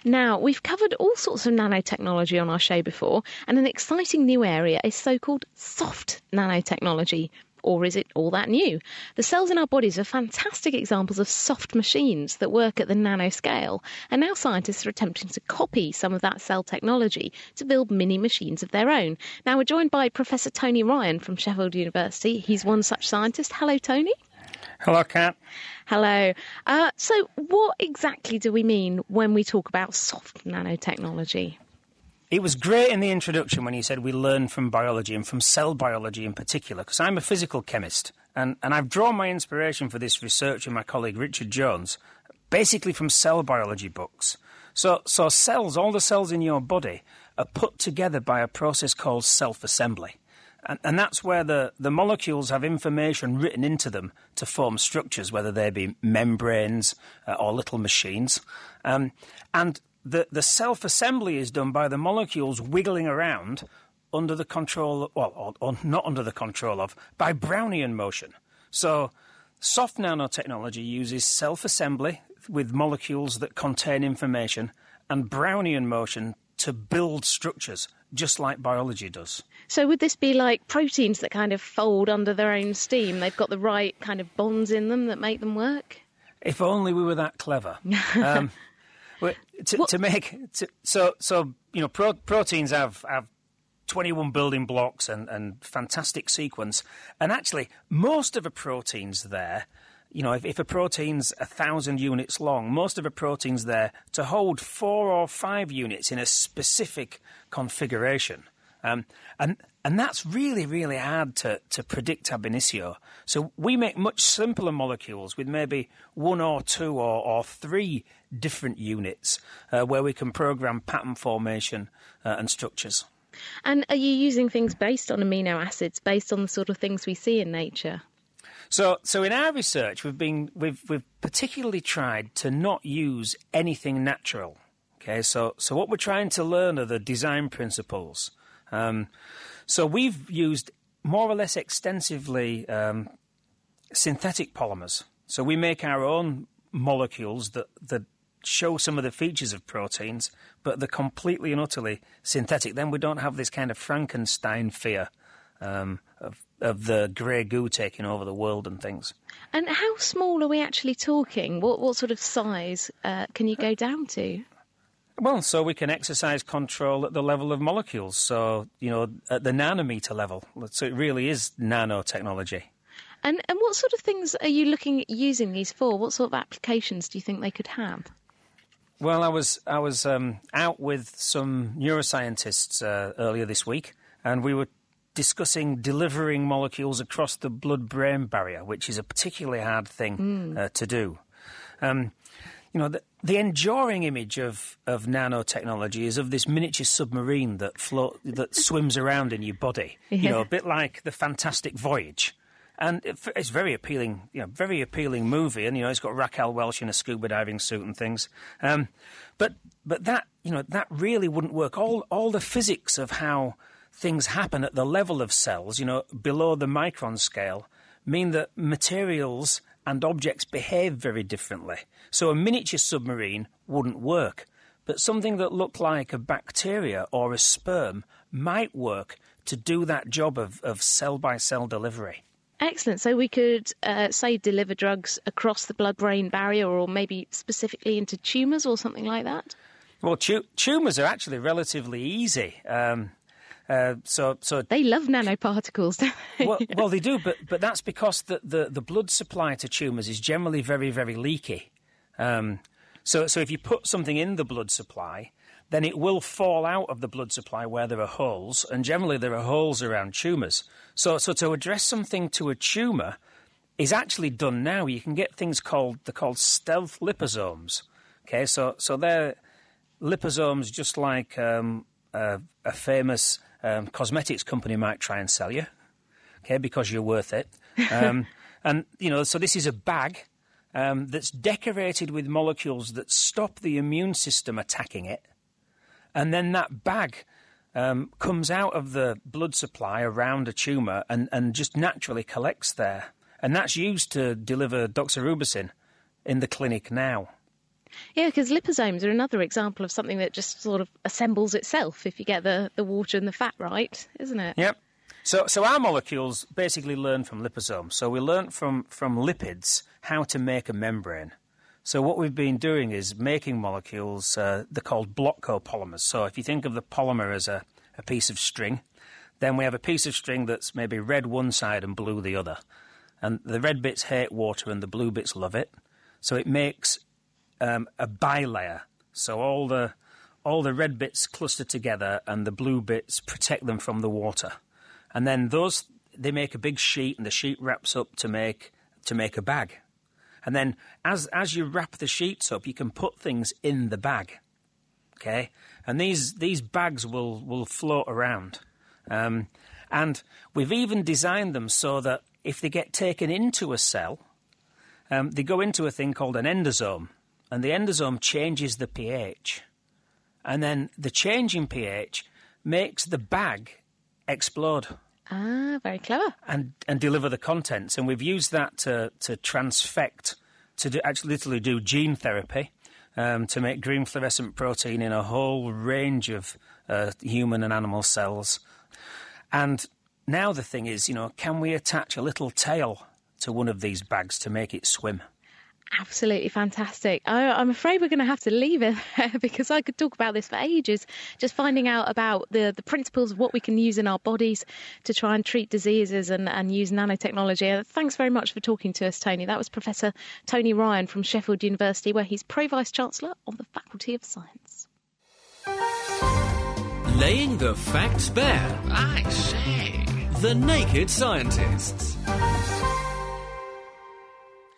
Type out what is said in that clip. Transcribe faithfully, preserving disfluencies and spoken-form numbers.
Now, we've covered all sorts of nanotechnology on our show before, and an exciting new area is so-called soft nanotechnology. Or is it all that new? The cells in our bodies are fantastic examples of soft machines that work at the nanoscale, and now scientists are attempting to copy some of that cell technology to build mini machines of their own. Now, we're joined by Professor Tony Ryan from Sheffield University. He's one such scientist. Hello, Tony. Hello, Kat. Hello. Uh, so what exactly do we mean when we talk about soft nanotechnology? It was great in the introduction when you said we learn from biology and from cell biology in particular, because I'm a physical chemist, and, and I've drawn my inspiration for this research in my colleague Richard Jones, basically from cell biology books. So, so cells, all the cells in your body, are put together by a process called self-assembly. And, and that's where the, the molecules have information written into them to form structures, whether they be membranes uh, or little machines. Um, and The, the self-assembly is done by the molecules wiggling around under the control, well, or, or not under the control of, by Brownian motion. So soft nanotechnology uses self-assembly with molecules that contain information and Brownian motion to build structures, just like biology does. So would this be like proteins that kind of fold under their own steam? They've got the right kind of bonds in them that make them work? If only we were that clever. Um Well, to, to make to, so so you know pro, proteins have have twenty-one building blocks and, and fantastic sequence, and actually most of a protein's there. You know, if, if a protein's a thousand units long, most of a protein's there to hold four or five units in a specific configuration. Um, and and that's really, really hard to, to predict ab initio. So we make much simpler molecules with maybe one or two or, or three different units uh, where we can program pattern formation uh, and structures. And are you using things based on amino acids, based on the sort of things we see in nature? So, so in our research, we've been we've we've particularly tried to not use anything natural. Okay, so so what we're trying to learn are the design principles. Um, so we've used more or less extensively um, synthetic polymers. So we make our own molecules that, that show some of the features of proteins, but they're completely and utterly synthetic. Then we don't have this kind of Frankenstein fear um, of, of the grey goo taking over the world and things. And how small are we actually talking? What, what sort of size uh, can you go down to? Well, so we can exercise control at the level of molecules, so, you know, at the nanometer level. So it really is nanotechnology. And and what sort of things are you looking at using these for? What sort of applications do you think they could have? Well, I was I was um, out with some neuroscientists uh, earlier this week, and we were discussing delivering molecules across the blood-brain barrier, which is a particularly hard thing mm. uh, to do. Um You know, the, the enduring image of, of nanotechnology is of this miniature submarine that float, that swims around in your body. Yeah. You know, a bit like the Fantastic Voyage. And it, it's very appealing, you know, very appealing movie. And, you know, it's got Raquel Welch in a scuba diving suit and things. Um, but but that, you know, that really wouldn't work. All all the physics of how things happen at the level of cells, you know, below the micron scale, mean that materials and objects behave very differently. So a miniature submarine wouldn't work, but something that looked like a bacteria or a sperm might work to do that job of, of cell-by-cell delivery. Excellent. So we could, uh, say, deliver drugs across the blood-brain barrier, or maybe specifically into tumours or something like that? Well, tu- tumours are actually relatively easy. Um, Uh, so, so they love nanoparticles, don't they? well, well, they do, but but that's because the, the, the blood supply to tumours is generally very, very leaky. Um, so, so if you put something in the blood supply, then it will fall out of the blood supply where there are holes, and generally there are holes around tumours. So, so to address something to a tumour is actually done now. You can get things called they're called stealth liposomes. Okay, so so they're liposomes just like um, a, a famous Um, cosmetics company might try and sell you, okay, because you're worth it. Um, and, you know, so this is a bag um, that's decorated with molecules that stop the immune system attacking it. And then that bag um, comes out of the blood supply around a tumour and, and just naturally collects there. And that's used to deliver doxorubicin in the clinic now. Yeah, because liposomes are another example of something that just sort of assembles itself if you get the, the water and the fat right, isn't it? Yep. So, so our molecules basically learn from liposomes. So we learn from, from lipids how to make a membrane. So what we've been doing is making molecules, uh, they're called block copolymers. So if you think of the polymer as a, a piece of string, then we have a piece of string that's maybe red one side and blue the other. And the red bits hate water and the blue bits love it. So it makes um, a bilayer. So all the all the red bits cluster together and the blue bits protect them from the water. And then those they make a big sheet, and the sheet wraps up to make to make a bag. And then as as you wrap the sheets up, you can put things in the bag. Okay? And these these bags will, will float around. Um, and we've even designed them so that if they get taken into a cell, um, they go into a thing called an endosome. And the endosome changes the pH. And then the change in pH makes the bag explode. Ah, very clever. And and deliver the contents. And we've used that to, to transfect, to do, actually literally do gene therapy, um, to make green fluorescent protein in a whole range of uh, human and animal cells. And now the thing is, you know, can we attach a little tail to one of these bags to make it swim? Absolutely fantastic. I, I'm afraid we're going to have to leave it there because I could talk about this for ages, just finding out about the, the principles of what we can use in our bodies to try and treat diseases and, and use nanotechnology. Thanks very much for talking to us, Tony. That was Professor Tony Ryan from Sheffield University, where he's Pro-Vice-Chancellor of the Faculty of Science. Laying the facts bare. I say. The Naked Scientists.